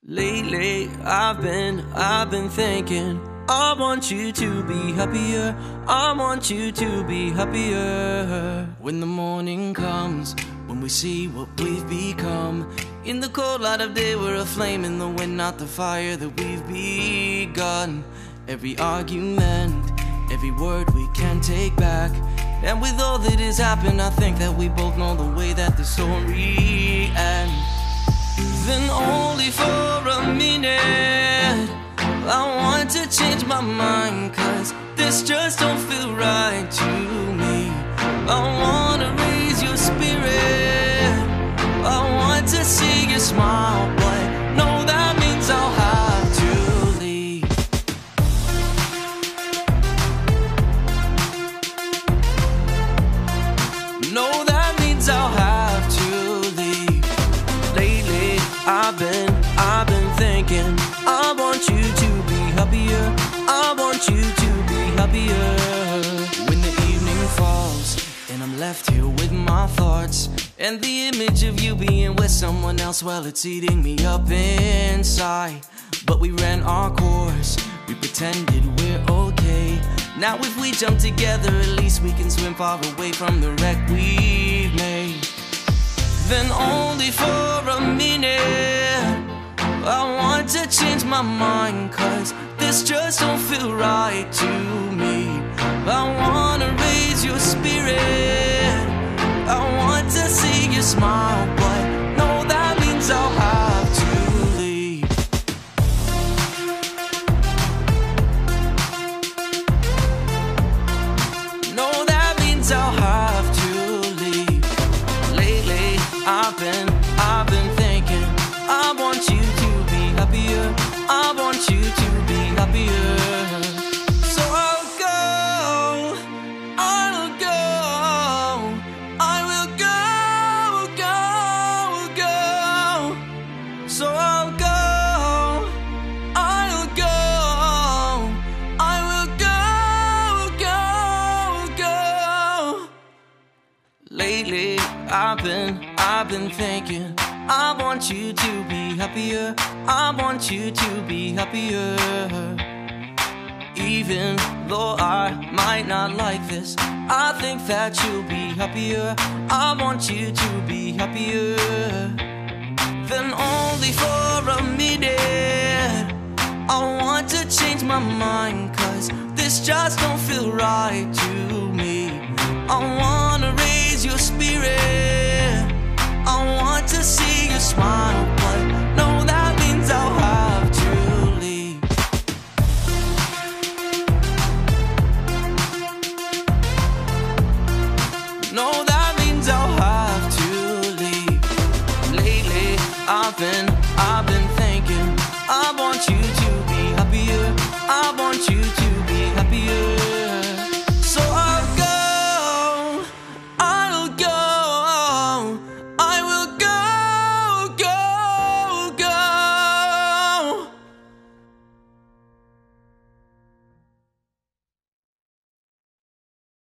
Lately, I've been thinking, I want you to be happier. I want you to be happier. When the morning comes, when we see what we've become, in the cold light of day, we're a flame in the wind, not the fire that we've begun. Every argument, every word we can't take back. And with all that has happened, I think that we both know the way that the story ends. Then only for a minute, I want to change my mind, 'cause this just don't feel right to me. I wanna raise your spirit, I want to see you smile, but no, that means I'll have to leave. No, that means I'll have to leave. Lately, I've been thinking, I want you to be happier. I want you to be happier. When the evening falls and I'm left here with my thoughts, and the image of you being with someone else, well, it's eating me up inside. But we ran our course, we pretended we're okay. Now if we jump together, at least we can swim far away from the wreck we've made. Then only for a minute, I want to change my mind, 'cause this just don't feel right to me. I wanna raise your spirit, I want to see you smile, but no, that means I'll have to leave. No, that means I'll have to leave. Lately, I've been thinking, I want you to be happier. I want you to be happier. So I'll go, I will go, go. So I'll go, I'll go, I will go. Lately, I've been thinking, I want you to be happier. I want you to be happier. Even though I might not like this, I think that you'll be happier. I want you to be happier. Then only for a minute, I want to change my mind, 'cause this just don't feel right to me. I wanna raise your spirit, I want to see you smile, but no, that means I'll have to leave. No, that means I'll have to leave. Lately, I've been thinking, I want you to be happier. I want you to